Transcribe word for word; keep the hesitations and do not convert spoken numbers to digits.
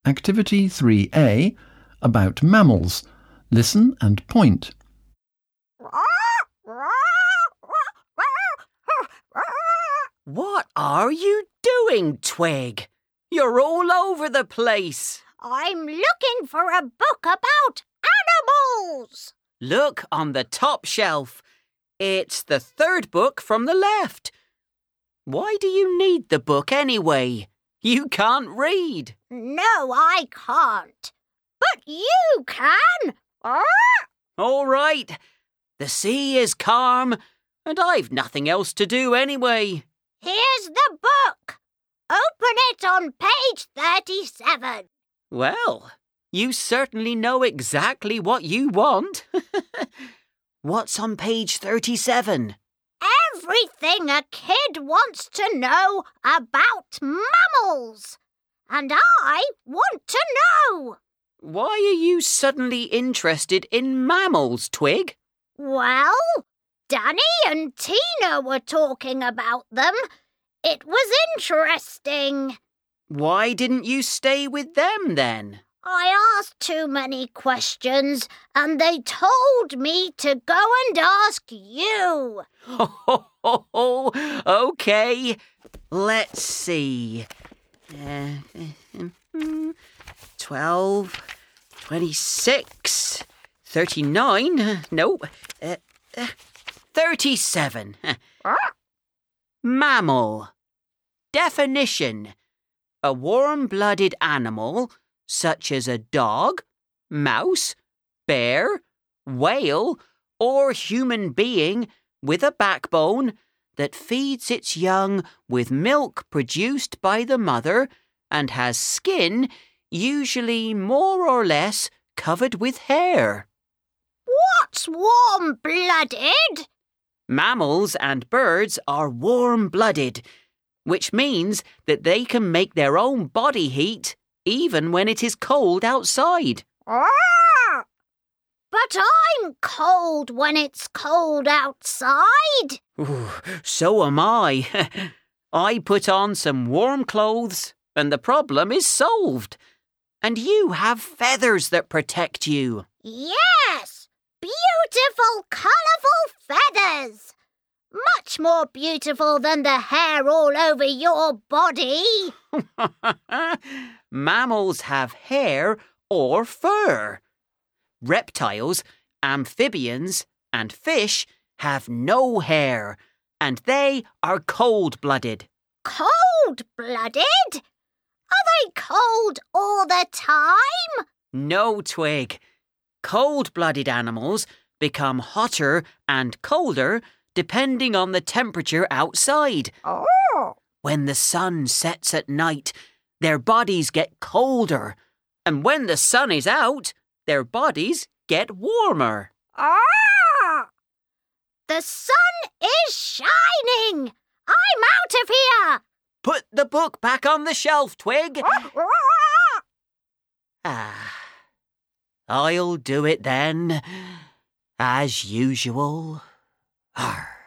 Activity three A, about mammals. Listen and point. What are you doing, Twig? You're all over the place. I'm looking for a book about animals. Look on the top shelf. It's the third book from the left. Why do you need the book anyway? You can't read. No, I can't. But you can. All right. The sea is calm, and I've nothing else to do anyway. Here's the book. Open it on page thirty-seven. Well, you certainly know exactly what you want. What's on page thirty-seven? Everything a kid wants to know about mammals. And I want to know. Why are you suddenly interested in mammals, Twig? Well, Danny and Tina were talking about them. It was interesting. Why didn't you stay with them then? I asked too many questions and they told me to go and ask you. Ho, ho, ho, ho. OK. Let's see. Uh, twelve, twenty-six, thirty-nine, no, uh, uh, thirty-seven. Mammal. Definition. A warm-blooded animal, such as a dog, mouse, bear, whale, or human being with a backbone that feeds its young with milk produced by the mother and has skin usually more or less covered with hair. What's warm-blooded? Mammals and birds are warm-blooded, which means that they can make their own body heat even when it is cold outside. Ah! But I'm cold when it's cold outside. Ooh, so am I. I put on some warm clothes and the problem is solved. And you have feathers that protect you. Yes! Beautiful, colourful feathers! Much more beautiful than the hair all over your body. Mammals have hair or fur. Reptiles, amphibians, and fish have no hair, and they are cold-blooded. Cold-blooded? Are they cold all the time? No, Twig. Cold-blooded animals become hotter and colder depending on the temperature outside. Oh! When the sun sets at night, their bodies get colder, and when the sun is out, their bodies get warmer. Ah! The sun is shining! I'm out of here! Put the book back on the shelf, Twig. Ah, I'll do it then, as usual. Arr.